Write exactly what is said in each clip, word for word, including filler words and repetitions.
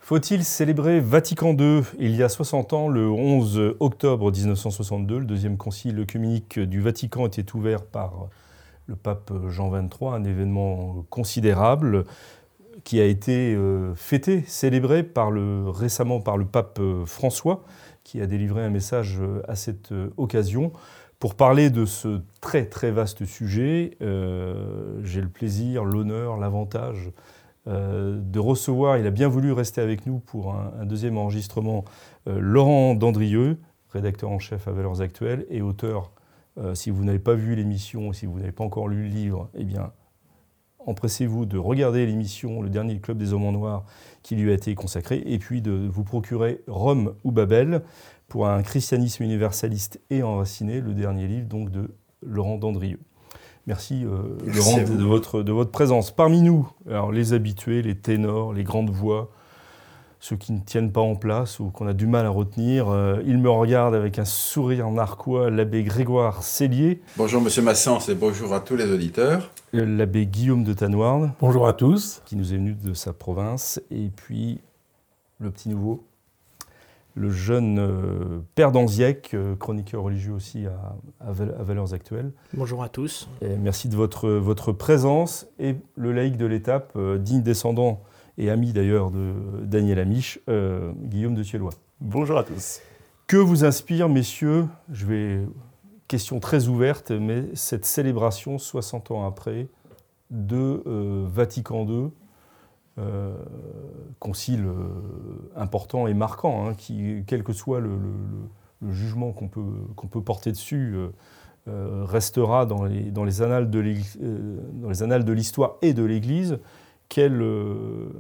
Faut-il célébrer Vatican deux ? Il y a soixante ans, le onze octobre mille neuf cent soixante-deux, le deuxième concile œcuménique du Vatican était ouvert par le pape Jean vingt-trois, un événement considérable qui a été euh, fêté, célébré par le, récemment par le pape François, qui a délivré un message à cette occasion. Pour parler de ce très très vaste sujet, euh, j'ai le plaisir, l'honneur, l'avantage euh, de recevoir, il a bien voulu rester avec nous pour un, un deuxième enregistrement, euh, Laurent Dandrieux, rédacteur en chef à Valeurs Actuelles et auteur, euh, si vous n'avez pas vu l'émission, si vous n'avez pas encore lu le livre, eh bien, empressez-vous de regarder l'émission, le dernier Club des Hommes en Noir qui lui a été consacré, et puis de vous procurer Rome ou Babel pour un christianisme universaliste et enraciné, le dernier livre donc de Laurent Dandrieux. Merci, euh, Merci Laurent de, de, votre, de votre présence. Parmi nous, alors, les habitués, les ténors, les grandes voix, ceux qui ne tiennent pas en place ou qu'on a du mal à retenir. Euh, il me regarde avec un sourire narquois, l'abbé Grégoire Cellier. Bonjour Monsieur Massens et bonjour à tous les auditeurs. L'abbé Guillaume de Tanoirne. Bonjour à tous. Qui nous est venu de sa province. Et puis, le petit nouveau, le jeune euh, père d'Anziec, euh, chroniqueur religieux aussi à, à, Val- à Valeurs Actuelles. Bonjour à tous. Et merci de votre, votre présence. Et le laïc de l'étape, euh, digne descendant et ami d'ailleurs de Daniel Amiche, euh, Guillaume de Thiellois. Bonjour à tous. Que vous inspire, messieurs, je vais... Question très ouverte, mais cette célébration, soixante ans après, de euh, Vatican deux, euh, concile euh, important et marquant, hein, qui, quel que soit le, le, le jugement qu'on peut, qu'on peut porter dessus, euh, euh, restera dans les, dans, les annales de euh, dans les annales de l'histoire et de l'Église. Quelle, euh,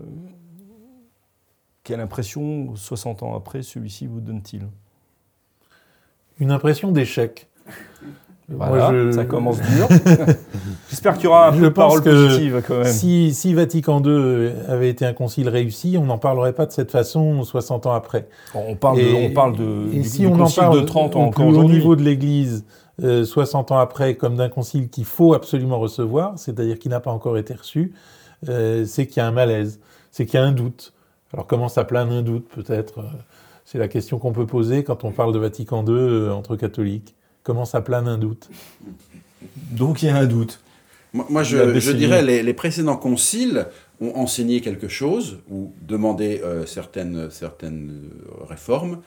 quelle impression, soixante ans après, celui-ci vous donne-t-il ? Une impression d'échec. Voilà, Moi, je... ça commence dur. J'espère qu'il y aura un peu je de parole que positive quand même. Si, si Vatican deux avait été un concile réussi, on n'en parlerait pas de cette façon soixante ans après. On parle et, de, on parle de, et du, si du on concile en parle de Trente au encore plus haut aujourd'hui. niveau de l'Église, euh, soixante ans après, comme d'un concile qu'il faut absolument recevoir, c'est-à-dire qui n'a pas encore été reçu, euh, c'est qu'il y a un malaise, c'est qu'il y a un doute. Alors comment ça plane un doute peut-être ? C'est la question qu'on peut poser quand on parle de Vatican deux euh, entre catholiques. Comment ça plane un doute ? Donc il y a un doute. Moi, moi je, je dirais les, les précédents conciles ont enseigné quelque chose ou demandé euh, certaines, certaines réformes.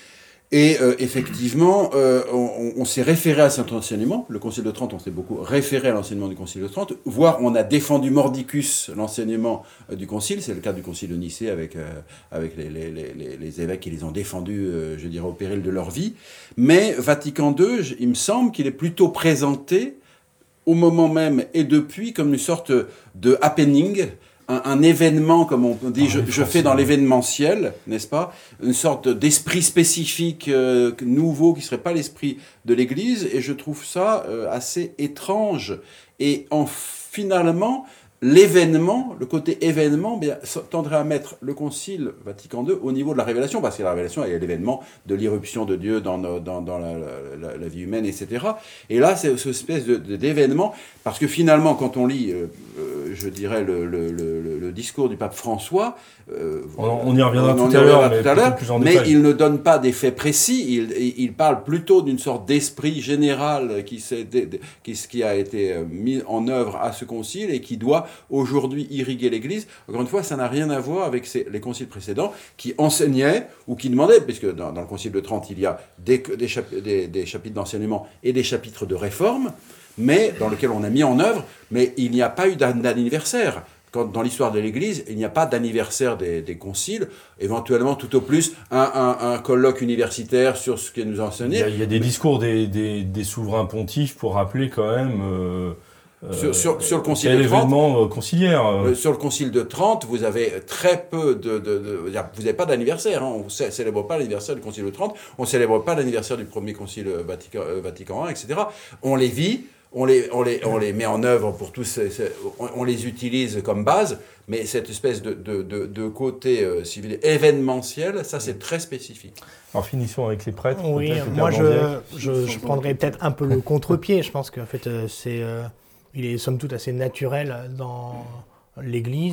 Et euh, effectivement, euh, on, on s'est référé à cet enseignement. Le Concile de Trente, on s'est beaucoup référé à l'enseignement du Concile de Trente, voire on a défendu mordicus l'enseignement euh, du Concile. C'est le cas du Concile de Nicée avec, euh, avec les, les, les, les évêques qui les ont défendus, euh, je dirais, au péril de leur vie. Mais Vatican deux, il me semble qu'il est plutôt présenté au moment même et depuis comme une sorte de happening, Un, un événement, comme on dit, ah, je, je fais dans l'événementiel, n'est-ce pas ? Une sorte d'esprit spécifique euh, nouveau qui ne serait pas l'esprit de l'Église, et je trouve ça euh, assez étrange. Et en, finalement, l'événement, le côté événement, bien, tendrait à mettre le Concile Vatican deux au niveau de la révélation, parce que la révélation est l'événement de l'irruption de Dieu dans, dans, dans la, la, la vie humaine, et cetera. Et là, c'est cette espèce de, de, d'événement, parce que finalement, quand on lit, euh, euh, je dirais, le, le, le, le discours du pape François, euh, on, on y reviendra on, tout on à l'heure, tout à l'heure, mais détail. il ne donne pas des faits précis, il, il parle plutôt d'une sorte d'esprit général qui, s'est, qui, qui a été mis en œuvre à ce concile et qui doit aujourd'hui irriguer l'Église. Encore une fois, ça n'a rien à voir avec ces, les conciles précédents qui enseignaient ou qui demandaient, puisque dans, dans le concile de Trente, il y a des, des, chapitres, des, des chapitres d'enseignement et des chapitres de réforme, mais dans lesquels on a mis en œuvre, mais il n'y a pas eu d'anniversaire. Quand, dans l'histoire de l'Église, il n'y a pas d'anniversaire des, des conciles, éventuellement tout au plus un, un, un colloque universitaire sur ce qui nous a enseigné. Il y a, il y a des discours des, des, des souverains pontifes pour rappeler quand même... Euh... Sur, sur, sur le concile Quel de Trente, événement conciliaire euh, sur le concile de Trente, vous avez très peu de... de, de vous n'avez pas d'anniversaire, hein, on ne célèbre pas l'anniversaire du concile de Trente, on ne célèbre pas l'anniversaire du premier concile Vatican, euh, Vatican un, et cetera. On les vit, on les, on les, on les met en œuvre pour tous, ces, ces, on, on les utilise comme base, mais cette espèce de, de, de, de côté euh, civil événementiel, ça c'est très spécifique. Alors finissons avec les prêtres. Oui, moi je, je, je prendrais peut-être un peu le contre-pied, je pense qu'en fait euh, c'est... Euh, il est somme toute assez naturel dans l'Église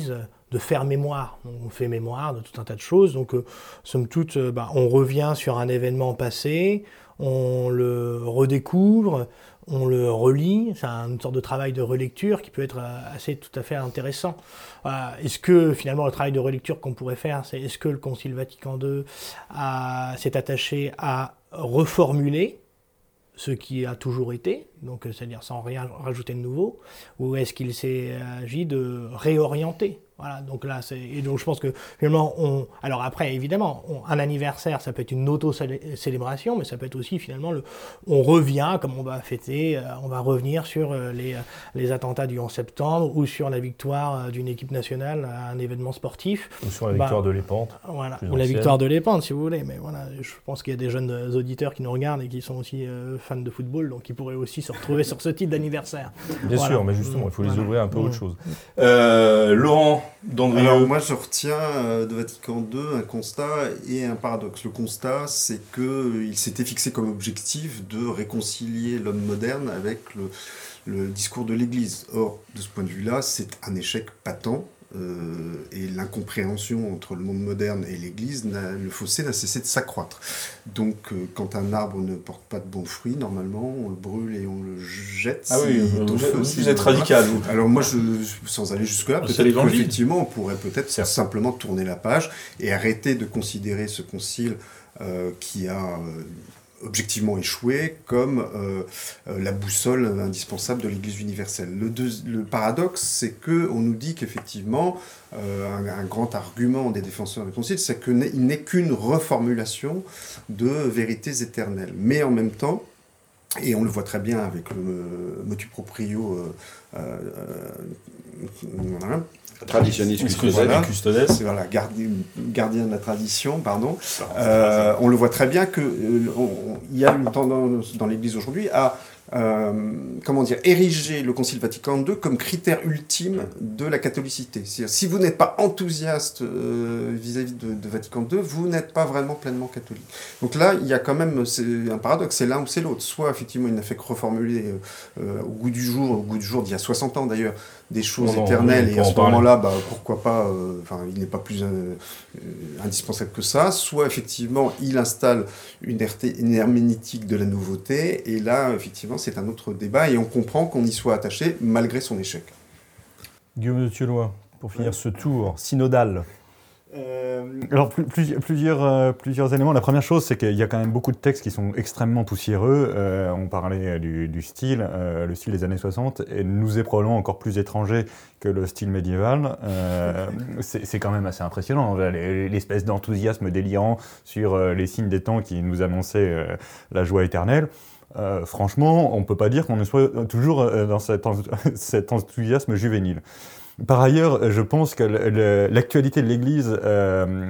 de faire mémoire. Donc, on fait mémoire de tout un tas de choses. Donc, euh, somme toute, euh, bah, on revient sur un événement passé, on le redécouvre, on le relit. C'est une sorte de travail de relecture qui peut être assez tout à fait intéressant. Euh, est-ce que finalement le travail de relecture qu'on pourrait faire, c'est est-ce que le Concile Vatican deux a, s'est attaché à reformuler ce qui a toujours été, donc c'est-à-dire sans rien rajouter de nouveau, ou est-ce qu'il s'agit de réorienter? Voilà, donc là, c'est, et donc je pense que finalement, on, alors après, évidemment, on, un anniversaire, ça peut être une auto-célébration, mais ça peut être aussi finalement, le, on revient, comme on va fêter, euh, on va revenir sur euh, les, les attentats du onze septembre, ou sur la victoire euh, d'une équipe nationale à un événement sportif. Ou sur la victoire bah, de Lépante. Voilà, ou la victoire de Lépante, si vous voulez, mais voilà, je pense qu'il y a des jeunes auditeurs qui nous regardent et qui sont aussi euh, fans de football, donc ils pourraient aussi se retrouver sur ce type d'anniversaire. Bien voilà. sûr, mais justement, il faut les voilà. ouvrir un peu mmh. autre chose. Euh, Laurent Dandrieux. Alors moi je retiens euh, de Vatican deux un constat et un paradoxe. Le constat, c'est qu'il s'était fixé comme objectif de réconcilier l'homme moderne avec le, le discours de l'Église. Or, de ce point de vue-là, c'est un échec patent. Euh, et l'incompréhension entre le monde moderne et l'Église, n'a, le fossé n'a cessé de s'accroître. Donc, euh, quand un arbre ne porte pas de bons fruits, normalement, on le brûle et on le jette. Ah oui, vous, vous, vous êtes radical, vous. Alors moi, je, sans aller jusque-là, peut-être qu'effectivement, on pourrait peut-être certes simplement tourner la page et arrêter de considérer ce concile euh, qui a... Euh, objectivement échoué comme euh, euh, la boussole indispensable de l'Église universelle. Le, deux, le paradoxe, c'est qu'on nous dit qu'effectivement, euh, un, un grand argument des défenseurs du Concile, c'est qu'il n'est, n'est qu'une reformulation de vérités éternelles. Mais en même temps, et on le voit très bien avec le motu proprio euh, euh, voilà, traditionniste custodes, voilà, c'est voilà, gardien, gardien de la tradition, pardon. Euh, on le voit très bien qu'il euh, y a une tendance dans l'Église aujourd'hui à euh, comment dire, ériger le Concile Vatican deux comme critère ultime de la catholicité. C'est-à-dire, si vous n'êtes pas enthousiaste euh, vis-à-vis de, de Vatican deux, vous n'êtes pas vraiment pleinement catholique. Donc là, il y a quand même c'est un paradoxe, c'est l'un ou c'est l'autre. Soit, effectivement, il n'a fait que reformuler euh, euh, au goût du jour, au goût du jour d'il y a soixante ans d'ailleurs, des choses non, éternelles, et à ce moment-là, bah, pourquoi pas, euh, enfin, il n'est pas plus euh, euh, indispensable que ça. Soit, effectivement, il installe une, une herméneutique de la nouveauté, et là, effectivement, c'est un autre débat, et on comprend qu'on y soit attaché malgré son échec. Guillaume de Thieulois, pour finir ouais. ce tour synodal. Euh, alors plus, plus, plusieurs, euh, plusieurs éléments. La première chose, c'est qu'il y a quand même beaucoup de textes qui sont extrêmement poussiéreux. Euh, on parlait du, du style, euh, le style des années soixante et nous est probablement encore plus étranger que le style médiéval. Euh, c'est, c'est quand même assez impressionnant, l'espèce d'enthousiasme délirant sur euh, les signes des temps qui nous annonçaient euh, la joie éternelle. Euh, franchement, on ne peut pas dire qu'on soit toujours dans cet, cet enthousiasme juvénile. Par ailleurs, je pense que le, le, l'actualité de l'Église euh,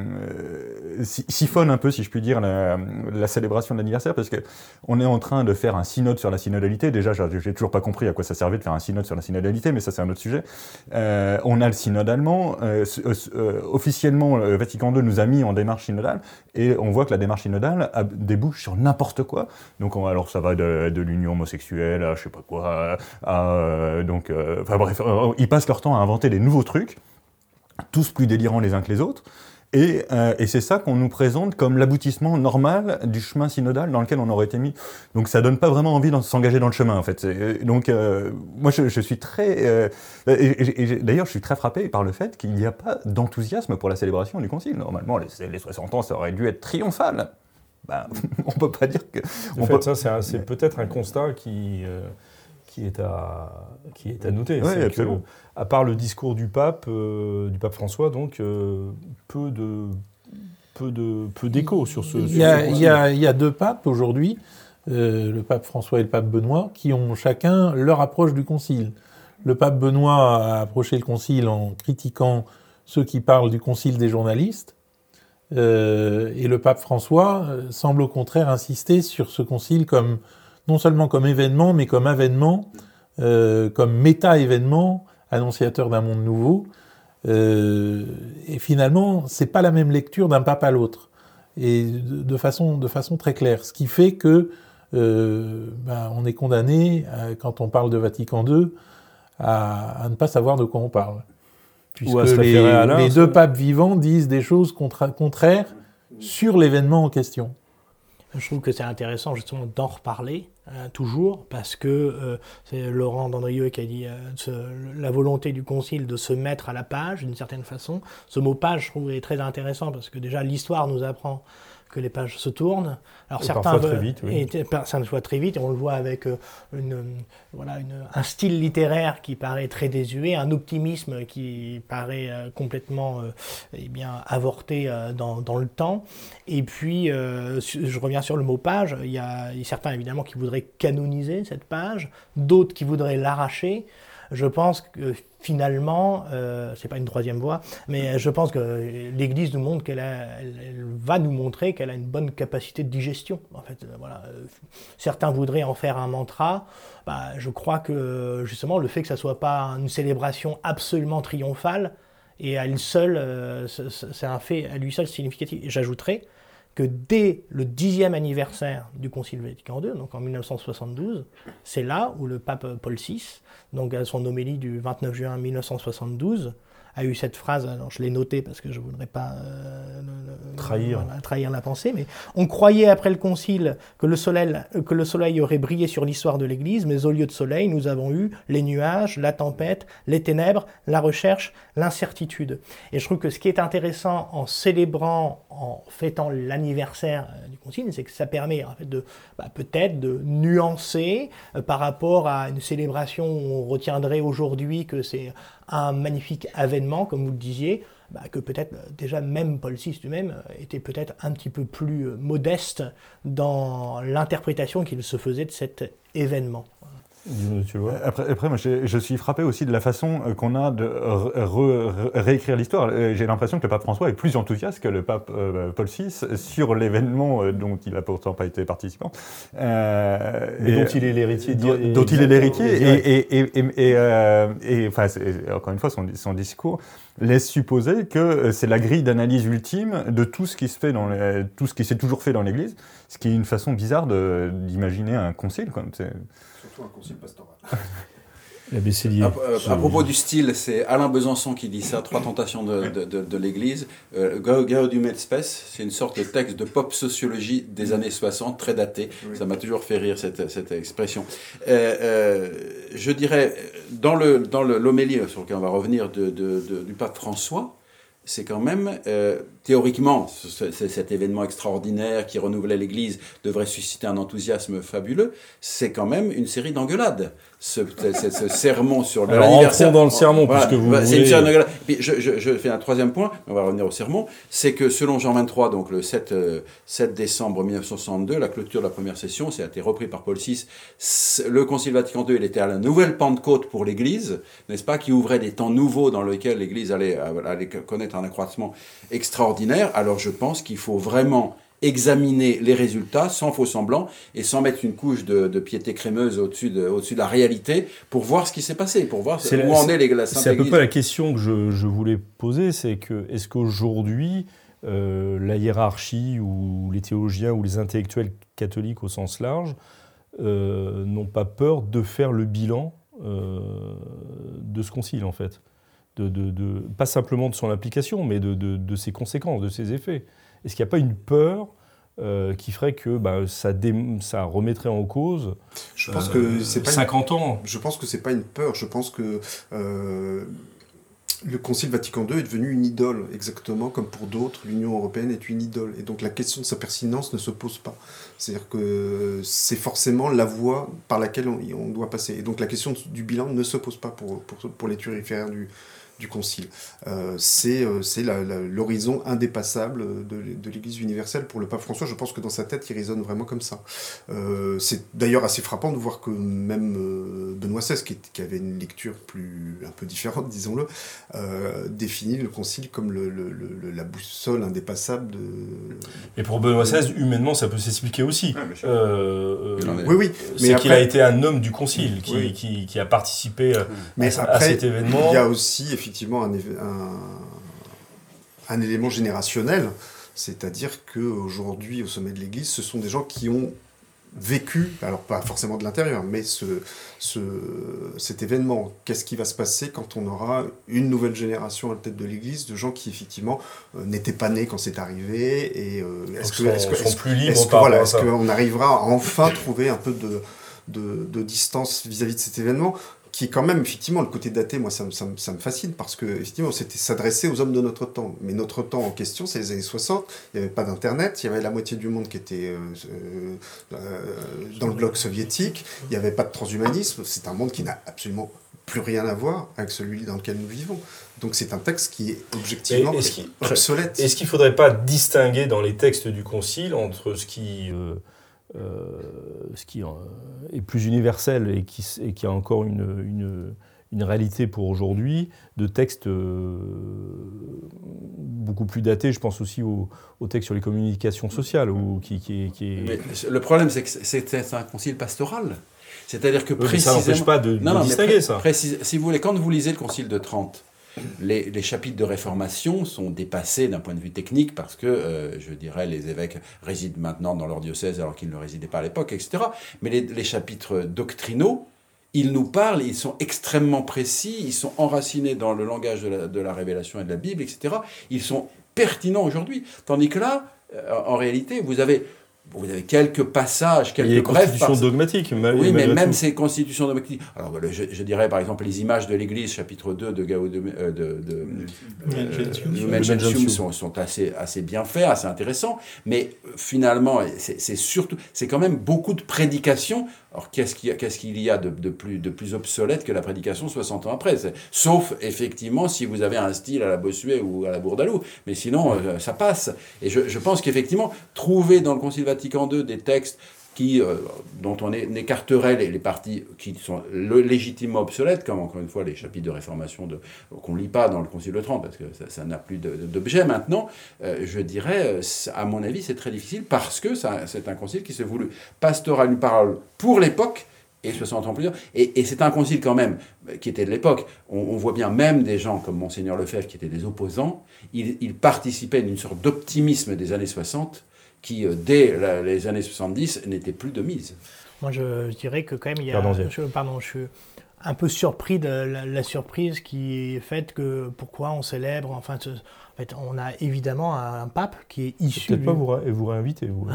siphonne un peu, si je puis dire, la, la célébration de l'anniversaire, parce qu'on est en train de faire un synode sur la synodalité. Déjà, j'ai toujours pas compris à quoi ça servait de faire un synode sur la synodalité, mais ça, c'est un autre sujet. Euh, on a le synode allemand. Euh, euh, officiellement, le Vatican deux nous a mis en démarche synodale, et on voit que la démarche synodale a, débouche sur n'importe quoi. Donc, on, alors, ça va de, de l'union homosexuelle à je sais pas quoi, à, à donc, euh, enfin bref, ils passent leur temps à inventer des nouveaux trucs, tous plus délirants les uns que les autres, et, euh, et c'est ça qu'on nous présente comme l'aboutissement normal du chemin synodal dans lequel on aurait été mis. Donc ça donne pas vraiment envie de s'engager dans le chemin, en fait. C'est, donc euh, moi je, je suis très... Euh, et, et, et, d'ailleurs je suis très frappé par le fait qu'il n'y a pas d'enthousiasme pour la célébration du Concile. Normalement les, les soixante ans ça aurait dû être triomphal. Ben, on peut pas dire que... En fait, peut... ça c'est, un, c'est peut-être un constat qui... Euh... Qui est, à, qui est à noter. Oui, c'est absolument. Que, à part le discours du pape, euh, du pape François, donc, euh, peu, de, peu, de, peu d'écho sur ce Il y, a, il, y a, il y a deux papes aujourd'hui, euh, le pape François et le pape Benoît, qui ont chacun leur approche du concile. Le pape Benoît a approché le concile en critiquant ceux qui parlent du concile des journalistes, euh, et le pape François semble au contraire insister sur ce concile comme... non seulement comme événement, mais comme avènement, euh, comme méta-événement, annonciateur d'un monde nouveau. Euh, et finalement, c'est pas la même lecture d'un pape à l'autre, et de, de façon, de façon très claire. Ce qui fait que euh, ben, on est condamné, à, quand on parle de Vatican deux, à, à ne pas savoir de quoi on parle. puisque les, Alain, les deux papes vivants disent des choses contra- contraires sur l'événement en question. Je trouve que c'est intéressant justement d'en reparler, hein, toujours, parce que euh, c'est Laurent Dandrieux qui a dit euh, ce, la volonté du Concile de se mettre à la page, d'une certaine façon. Ce mot page, je trouve, est très intéressant, parce que déjà l'histoire nous apprend que les pages se tournent. Alors et certains parfois très vite, oui. Et, ça se voit très vite, et on le voit avec euh, une, voilà, une, un style littéraire qui paraît très désuet, un optimisme qui paraît euh, complètement euh, eh bien, avorté euh, dans, dans le temps. Et puis, euh, je reviens sur le mot page, il y a, il y a certains évidemment qui voudraient canoniser cette page, d'autres qui voudraient l'arracher. Je pense que finalement, euh, c'est pas une troisième voie, mais je pense que l'Église nous montre qu'elle a, elle, elle va nous montrer qu'elle a une bonne capacité de digestion. En fait, euh, voilà. Certains voudraient en faire un mantra. Bah, je crois que justement le fait que ça soit pas une célébration absolument triomphale et à elle seule, euh, c'est un fait à lui seul significatif. Et j'ajouterais que dès le dixième anniversaire du Concile Vatican deux, donc en mille neuf cent soixante-douze, c'est là où le pape Paul six, donc à son homélie du vingt-neuf juin mille neuf cent soixante-douze, a eu cette phrase, alors je l'ai notée parce que je ne voudrais pas euh, le, trahir. Voilà, trahir la pensée, mais on croyait après le Concile que le soleil, que le soleil aurait brillé sur l'histoire de l'Église, mais au lieu de soleil, nous avons eu les nuages, la tempête, les ténèbres, la recherche, l'incertitude. Et je trouve que ce qui est intéressant en célébrant, en fêtant l'anniversaire du Concile, c'est que ça permet en fait de bah, peut-être de nuancer euh, par rapport à une célébration où on retiendrait aujourd'hui que c'est un magnifique événement, comme vous le disiez, bah, que peut-être déjà même Paul six lui-même était peut-être un petit peu plus modeste dans l'interprétation qu'il se faisait de cet événement. Tu vois. Après, après moi, je suis frappé aussi de la façon qu'on a de re, re, réécrire l'histoire. J'ai l'impression que le pape François est plus enthousiaste que le pape euh, Paul six sur l'événement euh, dont il n'a pourtant pas été participant. Euh, Mais et, dont il est l'héritier. Dont, dont il est l'héritier. Et, et, et, et, et, euh, et enfin, encore une fois, son, son discours laisse supposer que c'est la grille d'analyse ultime de tout ce qui se fait dans les, tout ce qui s'est toujours fait dans l'Église, ce qui est une façon bizarre de, d'imaginer un concile. Quoi. C'est... Surtout un concile pastoral. La Bécélier. À, à, à propos du style, c'est Alain Besançon qui dit ça, Trois tentations de, de, de, de l'Église. Euh, Gaudium et Spes, c'est une sorte de texte de pop sociologie des années soixante, très daté. Oui. Ça m'a toujours fait rire cette, cette expression. Euh, euh, je dirais, dans, le, dans le, l'homélie sur lequel on va revenir de, de, de, du pape François, c'est quand même, euh, théoriquement, c'est, c'est cet événement extraordinaire qui renouvelait l'Église devrait susciter un enthousiasme fabuleux, c'est quand même une série d'engueulades. Ce, ce, ce sermon sur Alors, l'anniversaire. Entrons dans le sermon, voilà, puisque vous voilà, voulez... C'est une série d'engueulades. Puis je, je, je fais un troisième point, on va revenir au sermon, c'est que selon Jean vingt-trois, donc le sept décembre mille neuf cent soixante-deux, la clôture de la première session, ça a été repris par Paul six, le Concile Vatican deux, il était à la nouvelle Pentecôte pour l'Église, n'est-ce pas, qui ouvrait des temps nouveaux dans lesquels l'Église allait, allait connaître un accroissement extraordinaire. Alors je pense qu'il faut vraiment examiner les résultats sans faux semblant et sans mettre une couche de, de piété crémeuse au-dessus de, au-dessus de la réalité pour voir ce qui s'est passé, pour voir c'est où la, en est les, la Sainte C'est à Église. peu près la question que je, je voulais poser, c'est que est-ce qu'aujourd'hui euh, la hiérarchie ou les théologiens ou les intellectuels catholiques au sens large euh, n'ont pas peur de faire le bilan euh, de ce concile en fait, de, de, de, pas simplement de son application, mais de, de, de ses conséquences, de ses effets. Est-ce qu'il n'y a pas une peur euh, qui ferait que bah, ça, dé... ça remettrait en cause je pense que c'est pas cinquante une... ans Je pense que ce n'est pas une peur. Je pense que euh, le Concile Vatican deux est devenu une idole, exactement comme pour d'autres, l'Union européenne est une idole. Et donc la question de sa pertinence ne se pose pas. C'est-à-dire que c'est forcément la voie par laquelle on, on doit passer. Et donc la question du bilan ne se pose pas pour, pour, pour les turiféraires du... du Concile. Euh, c'est euh, c'est la, la, l'horizon indépassable de, de l'Église universelle pour le pape François. Je pense que dans sa tête, il résonne vraiment comme ça. Euh, c'est d'ailleurs assez frappant de voir que même euh, Benoît seize, qui, qui avait une lecture plus un peu différente, disons-le, euh, définit le Concile comme le, le, le, la boussole indépassable de... Et pour Benoît seize, humainement, ça peut s'expliquer aussi. Ah, euh, euh, oui, oui. C'est mais qu'il après... a été un homme du Concile, qui, oui. qui, qui a participé mais à, après, à cet événement. Il y a aussi, effectivement, un, un, un élément générationnel, c'est-à-dire qu'aujourd'hui, au sommet de l'Église, ce sont des gens qui ont vécu, alors pas forcément de l'intérieur, mais ce, ce, cet événement. Qu'est-ce qui va se passer quand on aura une nouvelle génération à la tête de l'Église, de gens qui effectivement euh, n'étaient pas nés quand c'est arrivé, et euh, est-ce que, est-ce que, est-ce, plus libres est-ce que, par voilà, rapport à est-ce ça. qu'on arrivera à enfin trouver un peu de, de, de distance vis-à-vis de cet événement, qui est quand même, effectivement, le côté daté, moi, ça me, ça me, ça me fascine, parce que, effectivement, c'était s'adresser aux hommes de notre temps. Mais notre temps en question, c'est les années soixante, il n'y avait pas d'Internet, il y avait la moitié du monde qui était euh, euh, dans le bloc soviétique, il n'y avait pas de transhumanisme, c'est un monde qui n'a absolument plus rien à voir avec celui dans lequel nous vivons. Donc c'est un texte qui est objectivement est-ce qu'il, obsolète. Est-ce qu'il ne faudrait pas distinguer dans les textes du Concile entre ce qui... Euh, Euh, ce qui euh, est plus universel et qui, et qui a encore une, une, une réalité pour aujourd'hui, de textes euh, beaucoup plus datés, je pense aussi aux, aux textes sur les communications sociales. Où, qui, qui, qui est... Mais le problème, c'est que c'est, c'est un concile pastoral. C'est-à-dire que oui, précisément... ça n'empêche pas de, non, de non, distinguer pré- ça. Précis... Si vous voulez, quand vous lisez le Concile de Trente, Les, les chapitres de réformation sont dépassés d'un point de vue technique parce que, euh, je dirais, les évêques résident maintenant dans leur diocèse alors qu'ils ne résidaient pas à l'époque, et cetera. Mais les, les chapitres doctrinaux, ils nous parlent, ils sont extrêmement précis, ils sont enracinés dans le langage de la, de la révélation et de la Bible, et cetera. Ils sont pertinents aujourd'hui. Tandis que là, euh, en réalité, vous avez... Vous avez quelques passages, quelques il y a brefs... constitutions par... dogmatiques. Oui, mais même tout. Ces constitutions dogmatiques... Alors, je, je dirais, par exemple, les images de l'Église, chapitre deux de Gao de, de, de, de Lumen Gentium sont, sont assez, assez bien faits, assez intéressants. Mais finalement, c'est, c'est surtout... C'est quand même beaucoup de prédications. Alors, qu'est-ce qu'il y a, qu'est-ce qu'il y a de, de, plus, de plus obsolète que la prédication soixante ans après? C'est, sauf, effectivement, si vous avez un style à la Bossuet ou à la Bourdaloue. Mais sinon, euh, ça passe. Et je, je pense qu'effectivement, trouver dans le Concile Vatican deux des textes qui, euh, dont on é, écarterait les, les parties qui sont le, légitimement obsolètes, comme encore une fois les chapitres de réformation de, qu'on ne lit pas dans le Concile de Trente, parce que ça, ça n'a plus de, de, d'objet maintenant, euh, je dirais, à mon avis, c'est très difficile, parce que ça, c'est un concile qui s'est voulu pastoral, une parole pour l'époque, et soixante ans plus tard. Et, et c'est un concile quand même qui était de l'époque. On, on voit bien même des gens comme Monseigneur Lefebvre, qui étaient des opposants, ils, ils participaient d'une sorte d'optimisme des années soixante, qui, dès la, les années soixante-dix, n'était plus de mise. Moi, je, je dirais que quand même, il y a... Pardon, je, pardon, je suis un peu surpris de la, la surprise qui est faite que pourquoi on célèbre... Enfin, ce, en fait, on a évidemment un pape qui est issu... Peut-être pas vous, ré, vous réinviter, vous.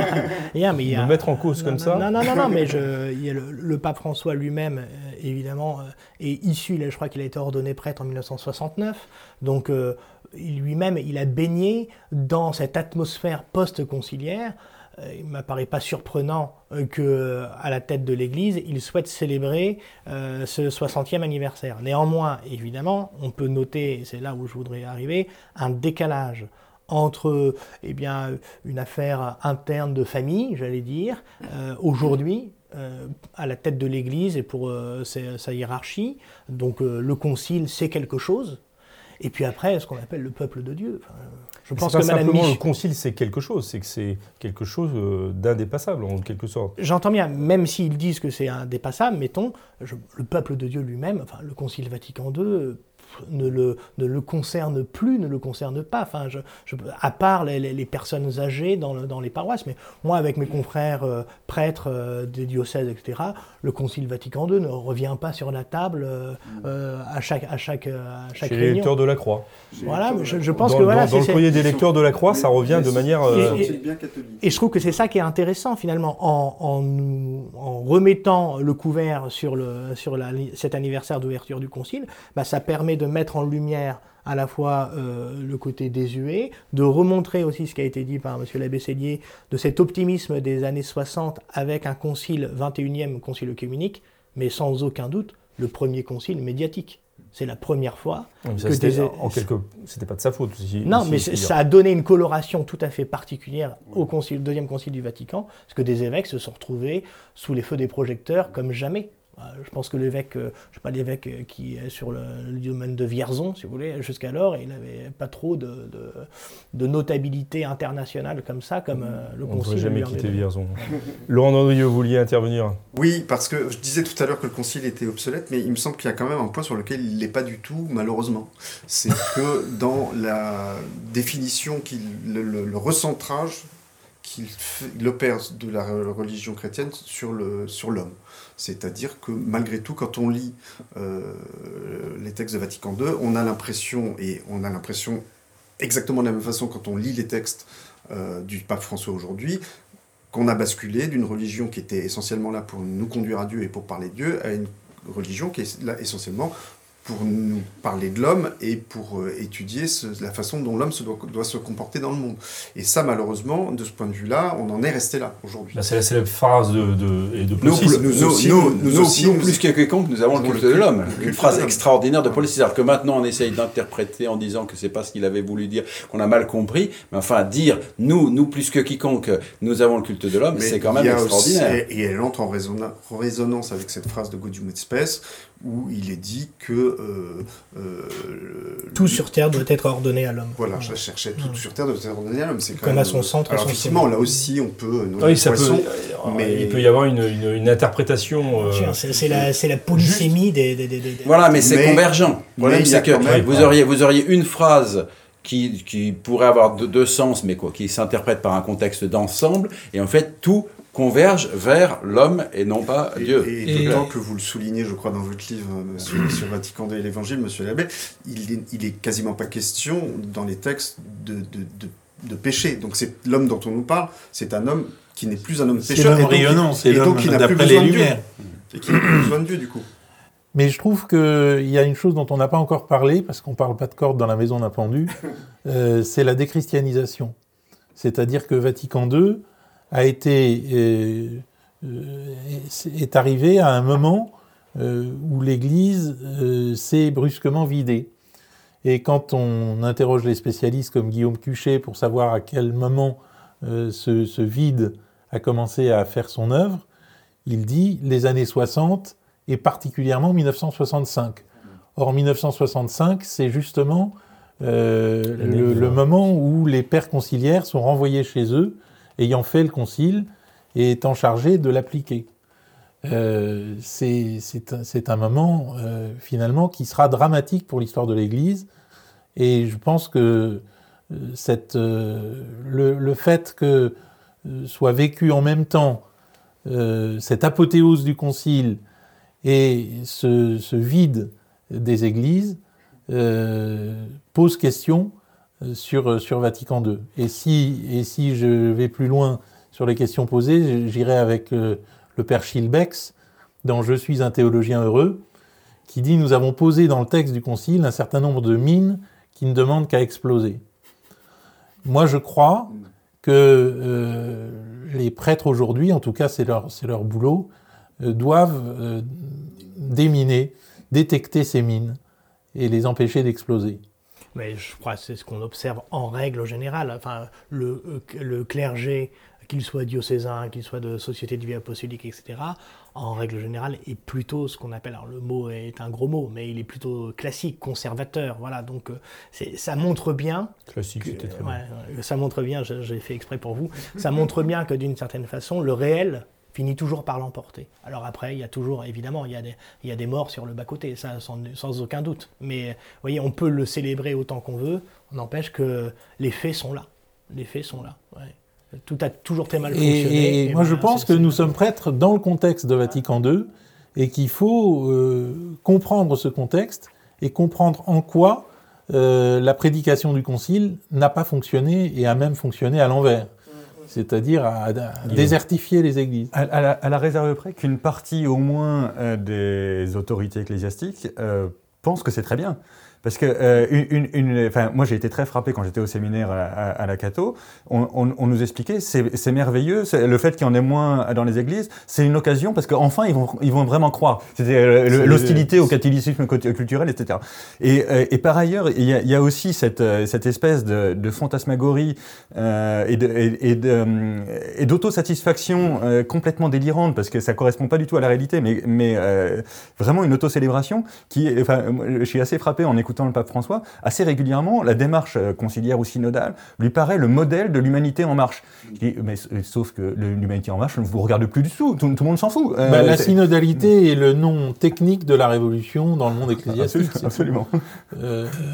yeah, mais il y a, me mettre en cause non, comme non, ça Non, non, non, non mais je, il y a le, le pape François lui-même, euh, évidemment, euh, est issu, là, je crois qu'il a été ordonné prêtre en dix-neuf cent soixante-neuf, donc euh, lui-même, il a baigné dans cette atmosphère post-conciliaire. Euh, il ne m'apparaît pas surprenant euh, qu'à la tête de l'Église, il souhaite célébrer euh, ce soixantième anniversaire. Néanmoins, évidemment, on peut noter, et c'est là où je voudrais arriver, un décalage entre eh bien, une affaire interne de famille, j'allais dire, euh, aujourd'hui, euh, à la tête de l'Église et pour euh, sa, sa hiérarchie. Donc euh, le concile, c'est quelque chose. Et puis après, ce qu'on appelle le peuple de Dieu. Enfin, je pense c'est que pas Madame simplement Mich... le concile, c'est quelque chose, c'est que c'est quelque chose d'indépassable en quelque sorte. J'entends bien, même s'ils disent que c'est indépassable, mettons, je, le peuple de Dieu lui-même, enfin le Concile Vatican deux, ne le, ne le concerne plus, ne le concerne pas, enfin, je, je, à part les, les, les personnes âgées dans, le, dans les paroisses. Mais moi, avec mes confrères euh, prêtres euh, des diocèses, et cetera, le Concile Vatican deux ne revient pas sur la table euh, euh, à chaque, à chaque, à chaque Chez réunion. les lecteurs de la Croix. Voilà, je, je pense dans, que voilà, dans, dans le courrier des lecteurs de la Croix, ça revient de manière... Euh... Et, et, et je trouve que c'est ça qui est intéressant, finalement, en, en, en remettant le couvert sur, le, sur la, cet anniversaire d'ouverture du Concile, bah, ça permet de mettre en lumière à la fois euh, le côté désuet, de remontrer aussi ce qui a été dit par M. l'abbé Sellier, de cet optimisme des années soixante avec un concile, vingt et unième concile œcuménique, mais sans aucun doute, le premier concile médiatique. C'est la première fois oui, ça, que c'était, des... en quelque... c'était pas de sa faute. Si, non, si, mais si, ça a donné une coloration tout à fait particulière au concile, deuxième concile du Vatican, parce que des évêques se sont retrouvés sous les feux des projecteurs comme jamais. Je pense que l'évêque, je sais pas, l'évêque qui est sur le, le domaine de Vierzon, si vous voulez, jusqu'alors, il n'avait pas trop de, de, de notabilité internationale comme ça, comme euh, le On concile. On ne jamais quitté Vierzon. Laurent Dandrieux, vous vouliez intervenir? Oui, parce que je disais tout à l'heure que le concile était obsolète, mais il me semble qu'il y a quand même un point sur lequel il ne l'est pas du tout, malheureusement. C'est que dans la définition, qui, le, le, le recentrage qu'il fait, il opère de la religion chrétienne sur, le, sur l'homme. C'est-à-dire que malgré tout, quand on lit euh, les textes de Vatican deux, on a l'impression, et on a l'impression exactement de la même façon quand on lit les textes euh, du pape François aujourd'hui, qu'on a basculé d'une religion qui était essentiellement là pour nous conduire à Dieu et pour parler de Dieu, à une religion qui est là essentiellement pour nous parler de l'homme et pour euh, étudier ce, la façon dont l'homme se doit, doit se comporter dans le monde. Et ça, malheureusement, de ce point de vue-là, on en est resté là, aujourd'hui. Là, c'est la célèbre phrase de, de, et de Nous, Paul nous, nous, aussi, nous, nous, nous aussi, nous, nous- plus que quiconque, nous avons le culte de l'homme. le culte Une phrase de l'homme. extraordinaire de Paul. C'est-à-dire que maintenant, on essaye d'interpréter en disant que c'est pas ce qu'il avait voulu dire, qu'on a mal compris. Mais enfin, dire nous, nous plus que quiconque, nous avons le culte de l'homme, Mais c'est quand il même y a aussi- extraordinaire. et elle entre en, résona- en résonance avec cette phrase de Gaudium et Spes, où il est dit que... Euh, euh, Tout sur Terre doit être ordonné à l'homme. Voilà, je cherchais tout Mm. sur Terre de être ordonné à l'homme. C'est quand Comme même, à son centre, à Alors son effectivement, sommet. là aussi, on peut... nous, Oui, les ça peut, poissons, mais... mais- il peut y avoir une, une, une interprétation. euh, C'est, c'est la, c'est la polysémie des, des, des, des- Voilà, mais c'est Mais- convergent. Le problème, mais il y a c'est que quand même- vous auriez, vous auriez une phrase qui, qui pourrait avoir deux, deux sens, mais quoi, qui s'interprète par un contexte d'ensemble, et en fait, tout converge vers l'homme et non pas Et, Dieu. et Et- d'autant que vous le soulignez, je crois, dans votre livre euh, sur, sur Vatican deux et l'Évangile, Monsieur l'abbé, il est, il est quasiment pas question dans les textes de, de, de, de péché. Donc c'est l'homme dont on nous parle, c'est un homme qui n'est plus un homme C'est pécheur. l'homme et donc- rayonnant, c'est et donc l'homme qui n'a plus d'après besoin les de Dieu. Lumières. Et qui n'a plus besoin de Dieu, du coup. Mais je trouve qu'il y a une chose dont on n'a pas encore parlé, parce qu'on ne parle pas de corde dans la maison d'un pendu, euh, c'est la déchristianisation. C'est-à-dire que Vatican deux a été, euh, euh, est arrivé à un moment euh, où l'Église euh, s'est brusquement vidée. Et quand on interroge les spécialistes comme Guillaume Cuchet pour savoir à quel moment euh, ce, ce vide a commencé à faire son œuvre, il dit les années soixante et particulièrement mille neuf cent soixante-cinq. Or, mille neuf cent soixante-cinq, c'est justement euh, L'année le, de- le moment où les pères conciliaires sont renvoyés chez eux, ayant fait le concile et étant chargés de l'appliquer. Euh, c'est, c'est, un, c'est un moment, euh, finalement, qui sera dramatique pour l'histoire de l'Église. Et je pense que euh, cette, euh, le, le fait que euh, soit vécu en même temps euh, cette apothéose du concile et ce, ce vide des églises euh, pose question sur, sur Vatican deux. Et si, et si je vais plus loin sur les questions posées, j'irai avec euh, le père Schilbex dans « Je suis un théologien heureux », qui dit « Nous avons posé dans le texte du concile un certain nombre de mines qui ne demandent qu'à exploser ». Moi, je crois que euh, les prêtres aujourd'hui, en tout cas c'est leur, c'est leur boulot, euh, doivent euh, déminer, détecter ces mines et les empêcher d'exploser. Mais je crois que c'est ce qu'on observe en règle générale. Enfin, le, le clergé, qu'il soit diocésain, qu'il soit de société de vie apostolique, et cetera, en règle générale, est plutôt ce qu'on appelle, alors le mot est un gros mot, mais il est plutôt classique, conservateur. Voilà, donc c'est, ça montre bien. Classique, que- c'était très ouais, bien. ouais, ça montre bien, je- j'ai fait exprès pour vous, ça montre bien que d'une certaine façon, le réel finit toujours par l'emporter. Alors après, il y a toujours, évidemment, il y a des, il y a des morts sur le bas-côté, ça sans, sans aucun doute. Mais vous voyez, on peut le célébrer autant qu'on veut, on n'empêche que les faits sont là. Les faits sont là, ouais. Tout a toujours très mal fonctionné. Et, et moi, voilà, je pense c'est- que c'est- nous sommes prêtres dans le contexte de Vatican deux et qu'il faut euh, comprendre ce contexte et comprendre en quoi euh, la prédication du Concile n'a pas fonctionné et a même fonctionné à l'envers. C'est-à-dire à, à désertifier les églises. À, à la, à la réserve près qu'une partie au moins euh, des autorités ecclésiastiques euh, pense que c'est très bien. Parce que euh, une, une, enfin, moi j'ai été très frappé quand j'étais au séminaire à, à, à la Cato. On, on, on nous expliquait c'est, c'est merveilleux, c'est, le fait qu'il y en ait moins dans les églises, c'est une occasion parce qu'enfin ils vont, ils vont vraiment croire. C'était euh, le, l'hostilité au catholicisme culturel, et cetera. Et, euh, et par ailleurs, il y a, il y a aussi cette, cette espèce de, de fantasmagorie euh, et, de, et, et, de, et d'autosatisfaction euh, complètement délirante parce que ça correspond pas du tout à la réalité, mais, mais euh, vraiment une autocélébration qui, enfin, je suis assez frappé en écoutant le pape François, assez régulièrement, la démarche conciliaire ou synodale lui paraît le modèle de l'humanité en marche. Et, mais, sauf que l'humanité en marche ne vous regarde plus du tout, tout, tout le monde s'en fout. Euh, Bah, la c'est... synodalité est le nom technique de la révolution dans le monde ecclésiatique. Absolument. Euh,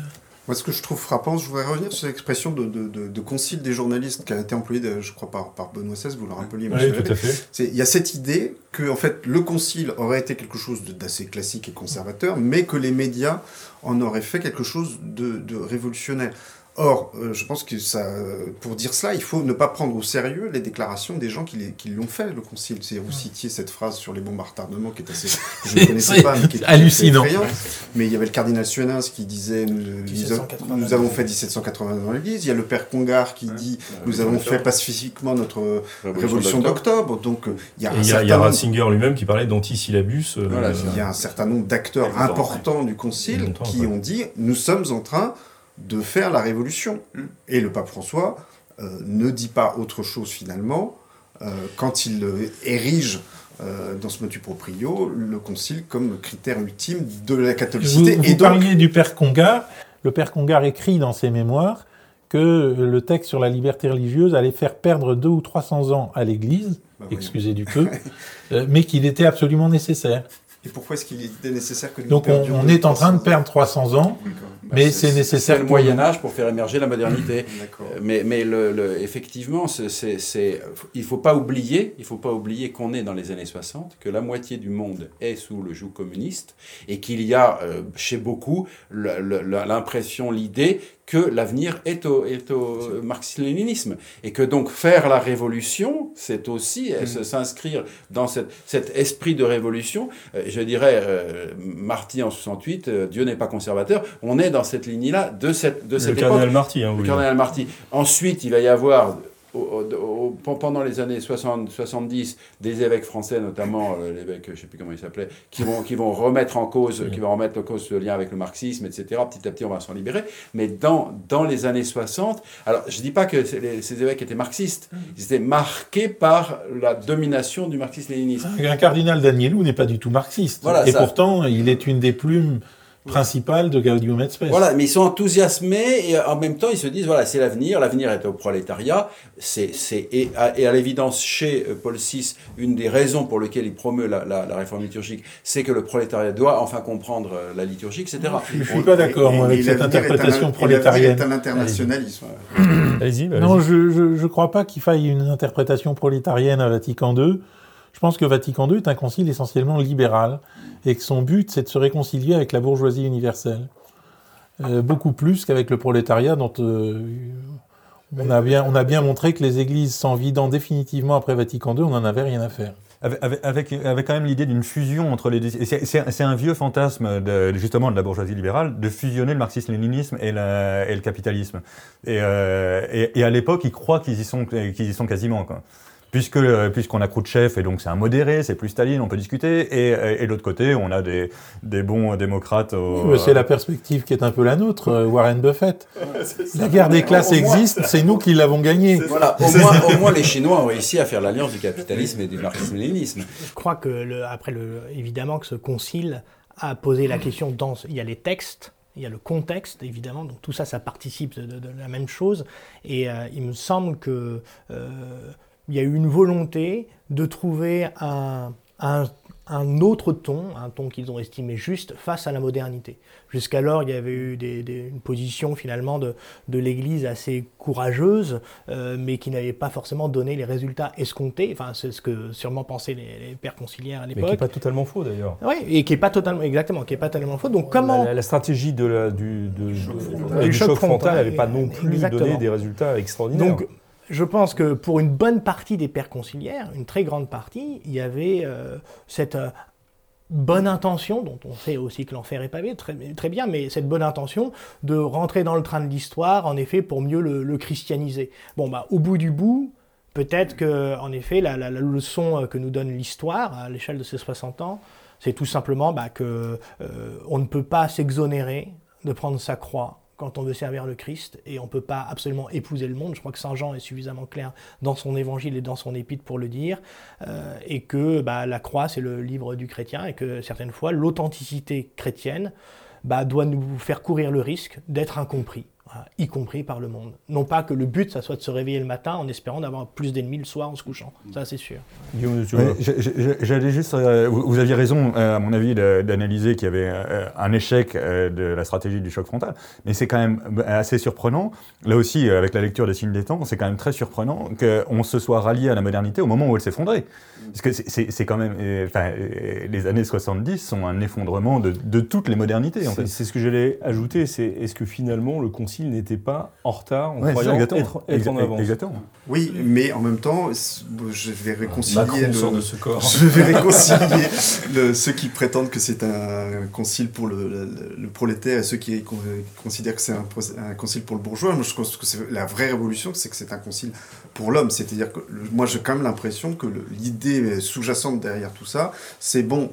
Moi, ce que je trouve frappant, je voudrais revenir sur l'expression de, de, de, de concile des journalistes qui a été employée, de, je crois, par, par Benoît seize, vous le rappeliez. Oui, tout à fait. C'est, il y a cette idée que, en fait, le concile aurait été quelque chose de, d'assez classique et conservateur, mais que les médias en auraient fait quelque chose de, de révolutionnaire. Or, euh, je pense que ça, pour dire cela, il faut ne pas prendre au sérieux les déclarations des gens qui, les, qui l'ont fait, le concile. C'est, vous citiez cette phrase sur les bombes à retardement qui est assez... Je ne connaissais pas, mais qui est hallucinant. Effrayant. Mais il y avait le cardinal Suenens qui disait nous, nous, nous avons fait dix-sept cent quatre-vingts dans l'Église. Il y a le père Congar qui ouais. dit nous avons fait pacifiquement notre révolution, révolution d'octobre. d'octobre. Donc, il y a, Et il y a, y a Ratzinger nombre... lui-même qui parlait d'antisyllabus. Euh, voilà, il y a un certain nombre d'acteurs importants du concile qui ont dit nous sommes en train de faire la révolution. Mm. Et le pape François euh, ne dit pas autre chose finalement euh, quand il euh, érige euh, dans ce motu proprio le concile comme critère ultime de la catholicité. Vous, vous et donc... parliez du père Congar. Le père Congar écrit dans ses mémoires que le texte sur la liberté religieuse allait faire perdre deux ou trois cents ans à l'Église, bah, excusez du peu, euh, mais qu'il était absolument nécessaire. Et pourquoi est-ce qu'il était nécessaire que nous Donc on, on est en train de perdre trois cents ans, bah mais c'est, c'est nécessaire. C'est le Moyen-Âge pour faire émerger la modernité. mais mais le, le, effectivement, c'est, c'est, c'est, il ne faut pas oublier, il faut pas oublier qu'on est dans les années soixante, que la moitié du monde est sous le joug communiste, et qu'il y a euh, chez beaucoup le, le, l'impression, l'idée que l'avenir est au, est au marxisme-léninisme. Et que donc faire la révolution, c'est aussi mmh. s'inscrire dans cette, cet esprit de révolution. Euh, je dirais, euh, Marty en soixante-huit, euh, Dieu n'est pas conservateur. On est dans cette ligne-là de cette, de cette le époque. Cardinal Marty, hein, le oui. Cardinal Marty. Ensuite, il va y avoir... Au, au, au, pendant les années soixante, soixante-dix, des évêques français, notamment euh, l'évêque, je ne sais plus comment il s'appelait, qui vont, qui vont remettre en cause, oui. qui vont remettre en cause le lien avec le marxisme, et cetera. Petit à petit, on va s'en libérer. Mais dans, dans les années soixante, alors je ne dis pas que les, ces évêques étaient marxistes, ils étaient marqués par la domination du marxisme-léninisme. Un cardinal d'Agnelou n'est pas du tout marxiste. Voilà, et ça. Pourtant, il est une des plumes principale de Gaudium et Spes. Voilà, mais ils sont enthousiasmés et en même temps ils se disent voilà, c'est l'avenir, l'avenir est au prolétariat. C'est, c'est, et, à, et à l'évidence, chez Paul six, une des raisons pour lesquelles il promeut la, la, la réforme liturgique, c'est que le prolétariat doit enfin comprendre la liturgie, et cetera. Je ne suis pas d'accord, moi, avec cette interprétation prolétarienne. C'est un internationalisme. Allez-y, allez-y. Non, je ne crois pas qu'il faille une interprétation prolétarienne à Vatican deux. Je pense que Vatican deux est un concile essentiellement libéral et que son but, c'est de se réconcilier avec la bourgeoisie universelle. Euh, beaucoup plus qu'avec le prolétariat dont euh, on, a bien, on a bien montré que les églises s'en vidant définitivement après Vatican deux, on n'en avait rien à faire. Avec, avec, avec quand même l'idée d'une fusion entre les deux. C'est, c'est, c'est un vieux fantasme, de, justement, de la bourgeoisie libérale, de fusionner le marxisme-léninisme et, la, et le capitalisme. Et, euh, et, et à l'époque, ils croient qu'ils y sont, qu'ils y sont quasiment, quoi. Puisque, puisqu'on a Khrouchtchev, et donc c'est un modéré, c'est plus Staline, on peut discuter, et, et, et de l'autre côté, on a des, des bons démocrates. Au, oui, c'est la perspective qui est un peu la nôtre, Warren Buffett. La guerre des classes existe, c'est nous qui l'avons gagnée. Voilà, au moins, au moins les Chinois ont réussi à faire l'alliance du capitalisme et du marxisme-léninisme. Je crois que, le, après, le, évidemment, que ce concile a posé la question dans... Il y a les textes, il y a le contexte, évidemment, donc tout ça, ça participe de, de, de la même chose, et euh, il me semble que... Euh, il y a eu une volonté de trouver un, un, un autre ton, un ton qu'ils ont estimé juste face à la modernité. Jusqu'alors, il y avait eu des, des, une position finalement de, de l'Église assez courageuse, euh, mais qui n'avait pas forcément donné les résultats escomptés. Enfin, c'est ce que sûrement pensaient les, les pères conciliaires à l'époque. Mais qui n'est pas totalement faux d'ailleurs. Oui, et qui n'est pas totalement, exactement, qui n'est pas totalement faux. Donc comment la, la stratégie de la, du, de, de, du choc frontal n'avait pas non plus exactement. donné des résultats extraordinaires. Donc, je pense que pour une bonne partie des pères conciliaires, une très grande partie, il y avait euh, cette euh, bonne intention, dont on sait aussi que l'enfer est pavé, très, très bien, mais cette bonne intention de rentrer dans le train de l'histoire, en effet, pour mieux le, le christianiser. Bon, bah, au bout du bout, peut-être que, en effet, la, la, la leçon que nous donne l'histoire, à l'échelle de ces soixante ans, c'est tout simplement bah, que euh, on ne peut pas s'exonérer de prendre sa croix quand on veut servir le Christ, et on ne peut pas absolument épouser le monde. Je crois que saint Jean est suffisamment clair dans son évangile et dans son épître pour le dire, euh, et que bah, la croix, c'est le livre du chrétien, et que certaines fois, l'authenticité chrétienne bah, doit nous faire courir le risque d'être incompris. Voilà, y compris par le monde. Non pas que le but, ça soit de se réveiller le matin en espérant d'avoir plus d'ennemis le soir en se couchant. Ça, c'est sûr. Oui, j'allais juste... Euh, vous, vous aviez raison, euh, à mon avis, de, d'analyser qu'il y avait euh, un échec euh, de la stratégie du choc frontal. Mais c'est quand même assez surprenant. Là aussi, avec la lecture des signes des temps, c'est quand même très surprenant qu'on se soit rallié à la modernité au moment où elle s'effondrait. Parce que c'est, c'est, c'est quand même... Euh, enfin, les années soixante-dix sont un effondrement de, de toutes les modernités, en c'est, fait. C'est ce que j'allais ajouter, c'est est-ce que finalement, le Concile n'était pas en retard en ouais, croyant être, être, être en avance. Exactement. Oui, mais en même temps, je vais réconcilier, Macron le, de ce corps. je vais réconcilier le, ceux qui prétendent que c'est un concile pour le, le, le prolétaire et ceux qui considèrent que c'est un, un concile pour le bourgeois. Moi, je pense que c'est la vraie révolution, c'est que c'est un concile pour l'homme. C'est-à-dire que le, moi, j'ai quand même l'impression que le, l'idée sous-jacente derrière tout ça, c'est bon...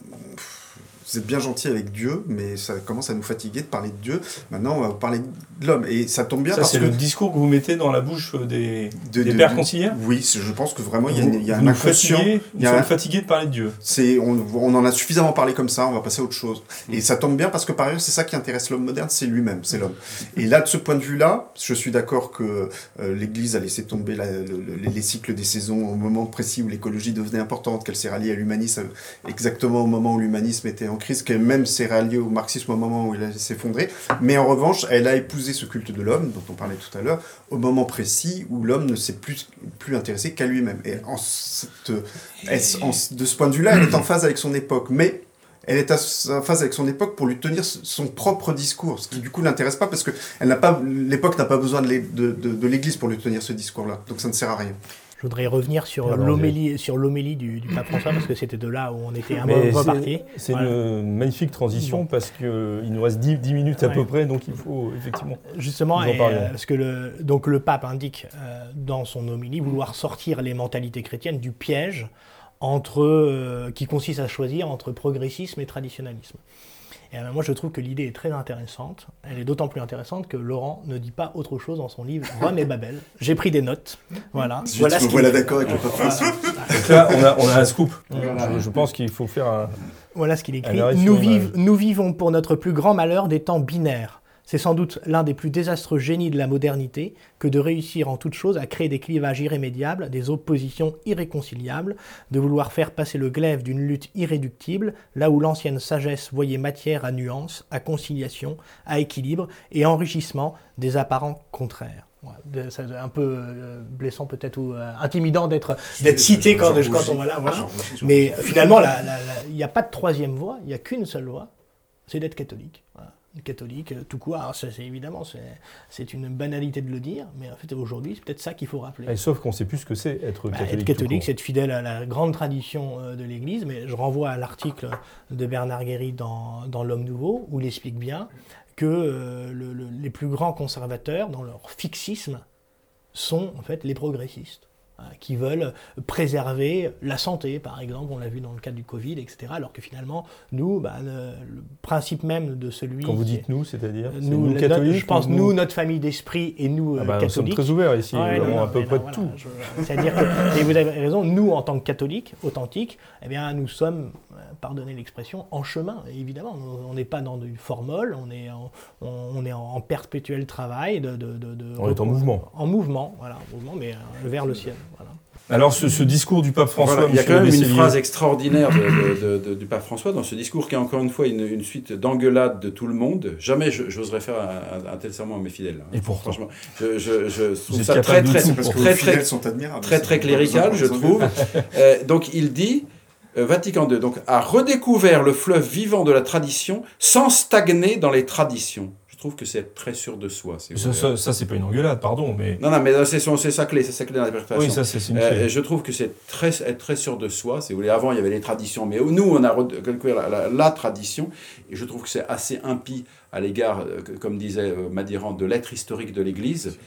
Vous êtes bien gentil avec Dieu, mais ça commence à nous fatiguer de parler de Dieu. Maintenant, on va parler de l'homme. Et ça tombe bien ça, parce c'est que... le discours que vous mettez dans la bouche des, de, des de, pères de, conciliaires. Oui, je pense que vraiment, il y a, vous, il y a vous un nous inconscient. Fatiguez, il y a nous un... sommes fatigués de parler de Dieu. C'est, on, on en a suffisamment parlé comme ça, on va passer à autre chose. Mm. Et ça tombe bien parce que par ailleurs, c'est ça qui intéresse l'homme moderne, c'est lui-même, c'est l'homme. Et là, de ce point de vue-là, je suis d'accord que euh, l'Église a laissé tomber la, le, le, les cycles des saisons au moment précis où l'écologie devenait importante, qu'elle s'est ralliée à l'humanisme exactement au moment où l'humanisme était en crise, qu'elle même s'est ralliée au marxisme au moment où il s'est effondré, mais en revanche, elle a épousé ce culte de l'homme, dont on parlait tout à l'heure, au moment précis où l'homme ne s'est plus, plus intéressé qu'à lui-même. Et en cette, en, de ce point de vue-là, elle est en phase avec son époque, mais elle est en phase avec son époque pour lui tenir son propre discours, ce qui du coup ne l'intéresse pas, parce que elle n'a pas, l'époque n'a pas besoin de, de, de, de l'Église pour lui tenir ce discours-là, donc ça ne sert à rien. Je voudrais revenir sur l'homélie, sur l'homélie du, du pape François, parce que c'était de là où on était un peu reparti. C'est voilà. Une magnifique transition, bon. Parce qu'il euh, nous reste dix minutes à ouais. peu près, donc il faut effectivement justement, et, euh, parce que le, donc le pape indique euh, dans son homélie vouloir sortir les mentalités chrétiennes du piège entre, euh, qui consiste à choisir entre progressisme et traditionnalisme. Et euh, moi, je trouve que l'idée est très intéressante. Elle est d'autant plus intéressante que Laurent ne dit pas autre chose dans son livre Rome et Babel. J'ai pris des notes. Voilà. Je voilà me voilà d'accord avec le pape François. Donc là, on a, on a un scoop. Voilà. Je, je pense qu'il faut faire un... Voilà ce qu'il écrit. Nous, vive, nous vivons pour notre plus grand malheur des temps binaires. C'est sans doute l'un des plus désastreux génies de la modernité que de réussir en toute chose à créer des clivages irrémédiables, des oppositions irréconciliables, de vouloir faire passer le glaive d'une lutte irréductible, là où l'ancienne sagesse voyait matière à nuances, à conciliation, à équilibre et enrichissement des apparents contraires. Ouais, c'est un peu euh, blessant peut-être ou euh, intimidant d'être, d'être cité quand, quand on... Voilà, voilà. Mais finalement, il n'y a pas de troisième voie, il n'y a qu'une seule voie, c'est d'être catholique. Voilà. Catholique, tout court. Alors, c'est, c'est évidemment, c'est, c'est une banalité de le dire, mais en fait, aujourd'hui, c'est peut-être ça qu'il faut rappeler. Et sauf qu'on ne sait plus ce que c'est être bah, catholique. Être catholique, c'est être fidèle à la grande tradition euh, de l'Église, mais je renvoie à l'article de Bernard Guéry dans, dans L'Homme Nouveau, où il explique bien que euh, le, le, les plus grands conservateurs, dans leur fixisme, sont en fait les progressistes, qui veulent préserver la santé, par exemple, on l'a vu dans le cas du Covid, et cetera, alors que finalement, nous, bah, le, le principe même de celui... Quand vous dites nous, c'est-à-dire c'est nous, nous le, catholiques notre, je pense, nous, nous, notre famille d'esprit, et nous, ah bah, catholiques... Nous sommes très ouverts ici, ouais, nous avons non, à peu près non, de voilà, tout. Je, c'est-à-dire que, et vous avez raison, nous, en tant que catholiques, authentiques, eh bien, nous sommes, pardonnez l'expression, en chemin, évidemment. On n'est pas dans du formol, on est en, on est en perpétuel travail. De, de, de, de, on est en mouvement. En mouvement, voilà, en mouvement, mais euh, vers le ciel, voilà. Alors, ce, ce discours du pape François... Voilà, il y a quand même une phrase extraordinaire de, de, de, de, du pape François dans ce discours qui est encore une fois une, une suite d'engueulades de tout le monde. Jamais je, j'oserais faire un, un, un tel serment à mes fidèles. Hein. Et pourtant, franchement, je, je, je trouve ça très, très, très, très, très, sont admirables, très, très clérical, je trouve. euh, donc, il dit... Euh, Vatican deux donc, a redécouvert le fleuve vivant de la tradition sans stagner dans les traditions. Je trouve que c'est très sûr de soi. Si ça, ça, ça, c'est pas une engueulade, pardon, mais... Non, non, mais c'est, c'est sa clé, c'est sa clé d'interprétation. Oui, ça, c'est une clé. Euh, je trouve que c'est très, être très sûr de soi. Si vous voulez, avant, il y avait les traditions, mais nous, on a redécouvert la, la, la tradition, et je trouve que c'est assez impie à l'égard, comme disait Madiran, de l'être historique de l'Église.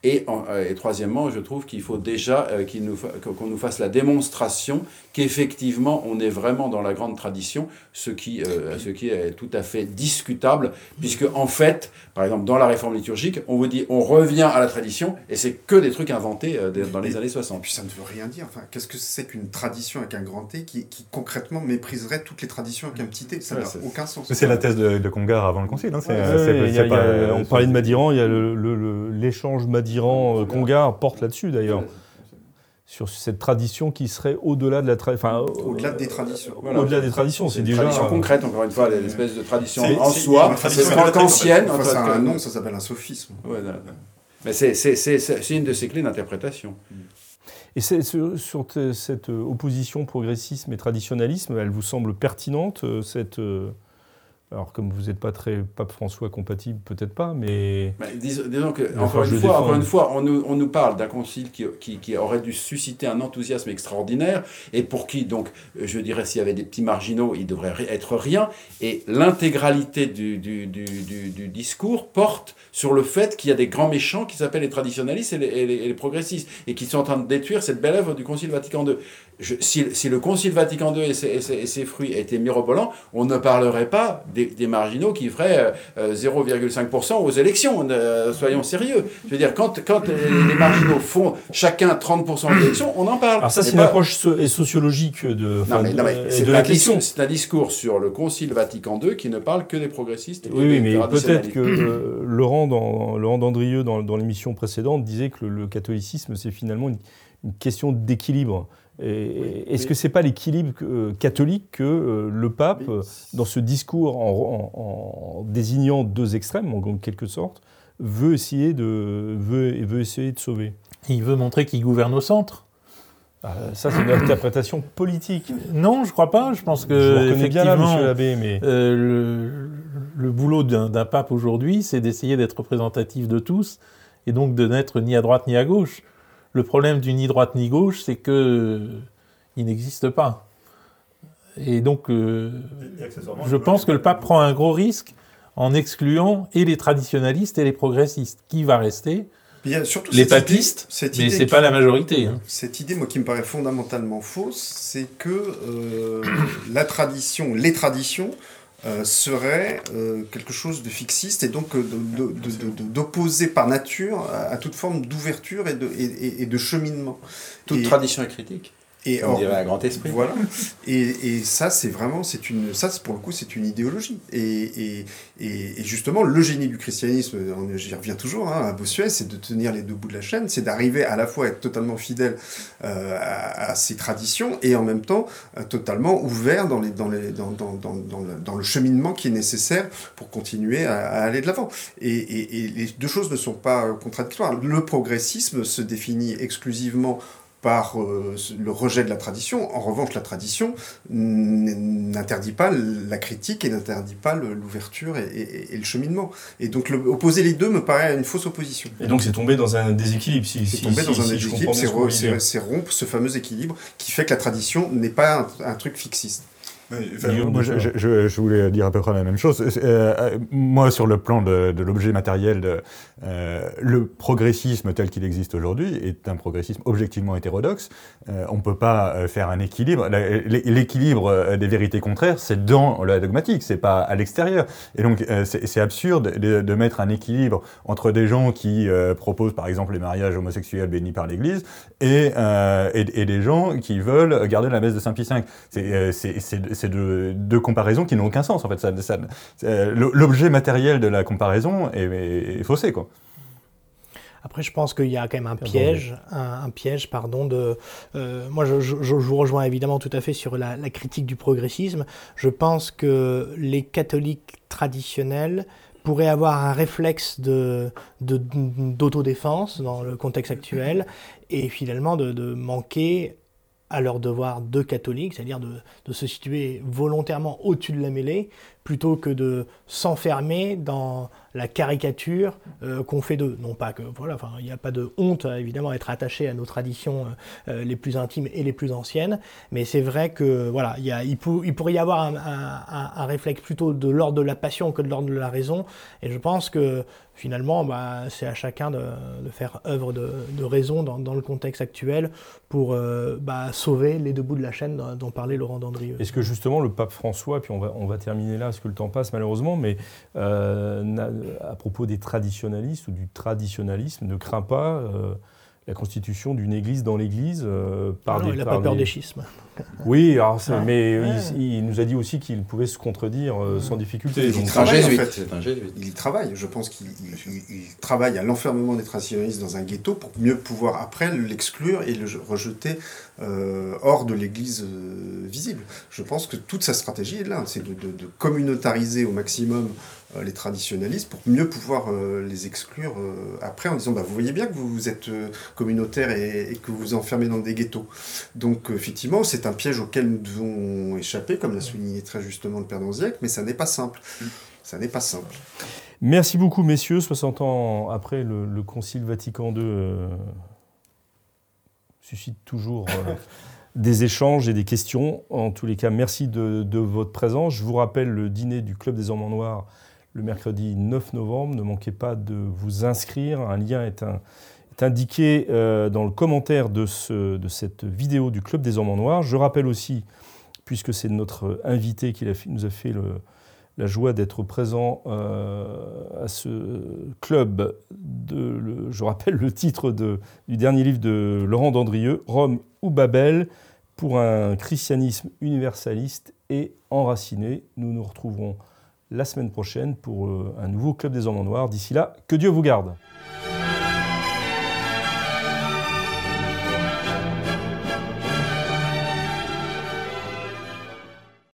Et, en, et troisièmement, je trouve qu'il faut déjà euh, qu'il nous fa- qu'on nous fasse la démonstration qu'effectivement, on est vraiment dans la grande tradition, ce qui, euh, ce qui est tout à fait discutable, puisque en fait, par exemple, dans la réforme liturgique, on vous dit on revient à la tradition, et c'est que des trucs inventés euh, dans les années soixante. Et puis ça ne veut rien dire. Enfin, qu'est-ce que c'est qu'une tradition avec un grand T qui, qui concrètement mépriserait toutes les traditions avec un petit T? Ça Ouais, n'a c'est, aucun sens. C'est la thèse de, de Congar avant le Concile. Hein. C'est, Ouais, euh, c'est, ouais, c'est y a, pas, y a, euh, on parlait de Madiran, il y a le, le, le, l'échange Madiran-Congar porte là-dessus d'ailleurs. Sur cette tradition qui serait au-delà de la tradition. Enfin, au-delà des traditions. Voilà. Au-delà des traditions, c'est, c'est une déjà. tradition concrète, encore une fois, l'espèce de tradition C'est- en c'est- soi, c'est- c'est c'est- franco-ancienne. Enfin, en ça fait, a un que- nom, ça s'appelle un sophisme. Ouais, non, non. Mais c'est, c'est, c'est, c'est, c'est une de ces clés d'interprétation. Et c'est, sur, sur te- cette opposition progressisme et traditionnalisme, elle vous semble pertinente, euh, cette. euh, Alors, comme vous n'êtes pas très pape François compatible, peut-être pas, mais. Mais disons, disons que, Mais encore enfin, je une le fois, défends. encore une fois on, nous, on nous parle d'un concile qui, qui, qui aurait dû susciter un enthousiasme extraordinaire, et pour qui, donc, je dirais, s'il y avait des petits marginaux, il devrait ri- être rien, et l'intégralité du, du, du, du, du discours porte sur le fait qu'il y a des grands méchants qui s'appellent les traditionnalistes et les, et les, et les progressistes, et qui sont en train de détruire cette belle œuvre du Concile Vatican deux. Je, si, si le Concile Vatican deux et ses, et ses, et ses fruits étaient mirobolants, on ne parlerait pas des, des marginaux qui feraient euh, zéro virgule cinq pour cent aux élections. Euh, soyons sérieux. Je veux dire, quand, quand les, les marginaux font chacun trente pour cent aux élections, on en parle. Alors, ça, c'est Et une pas- approche so- et sociologique de, enfin, Non, mais, non, mais de, c'est, de un la discours, question. c'est un discours sur le Concile Vatican deux qui ne parle que des progressistes. Et Oui, des oui, mais peut-être traditionnalistes. que euh, Laurent, dans, Laurent Dandrieux, dans, dans l'émission précédente, disait que le, le catholicisme, c'est finalement une, une question d'équilibre. Et, Oui, est-ce mais- que c'est pas l'équilibre euh, catholique que euh, le pape, Mais- euh, dans ce discours, en, en- en désignant deux extrêmes, en, en quelque sorte, veut essayer de, veut, veut essayer de sauver? Il veut montrer qu'il gouverne au centre. Ah, ça, c'est une interprétation politique. Non, je crois pas. Je pense Je que vous reconnais bien là, effectivement, monsieur l'abbé, mais... euh, le, le boulot d'un, d'un pape aujourd'hui, c'est d'essayer d'être représentatif de tous et donc de n'être ni à droite ni à gauche. Le problème du ni droite ni gauche, c'est que euh, il n'existe pas. Et donc, euh, je pense que le pape prend un gros risque en excluant et les traditionnalistes et les progressistes. Qui va rester? Il y a surtout Les cette idée- papistes, cette mais idée c'est qui- pas la majorité. Hein. Cette idée, moi, qui me paraît fondamentalement fausse, c'est que euh, la tradition, les traditions, euh, seraient euh, quelque chose de fixiste et donc euh, de- de- de- de- de- d'opposé par nature à, à toute forme d'ouverture et de, et, et- et de cheminement. Toute Et- tradition est critique. Et On or- dirait un grand esprit. Voilà. Et, et ça, c'est vraiment, c'est une, ça, c'est- pour le coup, c'est une idéologie. Et, et, et, et justement, le génie du christianisme, on- j'y reviens toujours, hein, à Bossuet, c'est de tenir les deux bouts de la chaîne, c'est d'arriver à la fois à être totalement fidèle euh, à, à ses traditions et en même temps euh, totalement ouvert dans, les, dans, les, dans, dans, dans, dans, le, dans le cheminement qui est nécessaire pour continuer à, à aller de l'avant. Et, et, et les deux choses ne sont pas contradictoires. Le progressisme se définit exclusivement par euh, le rejet de la tradition. En revanche, la tradition n- n'interdit pas la critique et n'interdit pas le- l'ouverture et, et- et le cheminement. Et donc, le, opposer les deux me paraît une fausse opposition. Et donc, c'est tombé dans un déséquilibre, si, C'est si, tomber si, dans un si je déséquilibre, comprends bien c'est ce que re- vous voulez c'est dire. c'est rompre ce fameux équilibre qui fait que la tradition n'est pas un, un truc fixiste. Guillaume, Moi, je, je- je- je voulais dire à peu près la même chose. Euh, euh, moi, sur le plan de, de l'objet matériel, de, euh, le progressisme tel qu'il existe aujourd'hui est un progressisme objectivement hétérodoxe. Euh, on ne peut pas euh, faire un équilibre. La- L'équilibre euh, des vérités contraires, c'est dans la dogmatique, c'est pas à l'extérieur. Et donc, euh, c'est c'est absurde de, de mettre un équilibre entre des gens qui euh, proposent, par exemple, les mariages homosexuels bénis par l'Église et, euh, et, et des gens qui veulent garder la messe de Saint Pie cinq. C'est euh, c'est- c'est- c'est deux, deux comparaisons qui n'ont aucun sens, en fait. Ça, ça, euh, l'objet matériel de la comparaison est, est, est faussé, quoi. Après, je pense qu'il y a quand même un piège, un, un piège, pardon, de. Euh, moi, je, je, je vous rejoins évidemment tout à fait sur la, la critique du progressisme. Je pense que les catholiques traditionnels pourraient avoir un réflexe de, de, d'autodéfense dans le contexte actuel et finalement de, de manquer à leur devoir de catholiques, c'est-à-dire de, de se situer volontairement au-dessus de la mêlée plutôt que de s'enfermer dans la caricature euh, qu'on fait d'eux. Non pas que, voilà, enfin, il n'y a pas de honte, évidemment, à être attaché à nos traditions euh, les plus intimes et les plus anciennes, mais c'est vrai que, voilà, il, y a, il, pour, il pourrait y avoir un, un, un réflexe plutôt de l'ordre de la passion que de l'ordre de la raison, et je pense que, finalement, bah, c'est à chacun de, de faire œuvre de, de raison dans, dans le contexte actuel pour euh, bah, sauver les deux bouts de la chaîne dont, dont parlait Laurent Dandrieux. Est-ce que justement le pape François, puis on va, on va terminer là parce que le temps passe malheureusement, mais euh, à propos des traditionalistes ou du traditionalisme, ne craint pas euh, la constitution d'une église dans l'église euh, par non, des... Il n'a par pas peur des... des schismes. Oui, alors ça, ouais. mais ouais. il, il nous a dit aussi qu'il pouvait se contredire euh, sans difficulté. Il, donc, travaille, en fait. C'est un jésuite. Il travaille, je pense qu'il il, il travaille à l'enfermement des traditionalistes dans un ghetto pour mieux pouvoir après l'exclure et le rejeter euh, hors de l'église euh, visible. Je pense que toute sa stratégie est là, c'est de, de, de communautariser au maximum euh, les traditionalistes pour mieux pouvoir euh, les exclure euh, après en disant bah, vous voyez bien que vous, vous êtes euh, communautaire et, et que vous vous enfermez dans des ghettos. Donc effectivement, c'est un piège auquel nous devons échapper, comme l'a souligné très justement le Père Danziac, mais ça n'est pas simple. Ça n'est pas simple. Merci beaucoup, messieurs. soixante ans après, le, le Concile Vatican deux euh, suscite toujours euh, des échanges et des questions. En tous les cas, merci de, de votre présence. Je vous rappelle le dîner du Club des Hommes en Noir le mercredi neuf novembre. Ne manquez pas de vous inscrire. Un lien est, un, est indiqué euh, dans le commentaire de, ce, de cette vidéo du Club des Hommes en Noir. Je rappelle aussi, puisque c'est notre invité qui a fait, nous a fait le, la joie d'être présent euh, à ce club, de, le, je rappelle le titre de, du dernier livre de Laurent Dandrieux, Rome ou Babel, pour un christianisme universaliste et enraciné. Nous nous retrouverons la semaine prochaine pour euh, un nouveau Club des Hommes en Noir. D'ici là, que Dieu vous garde.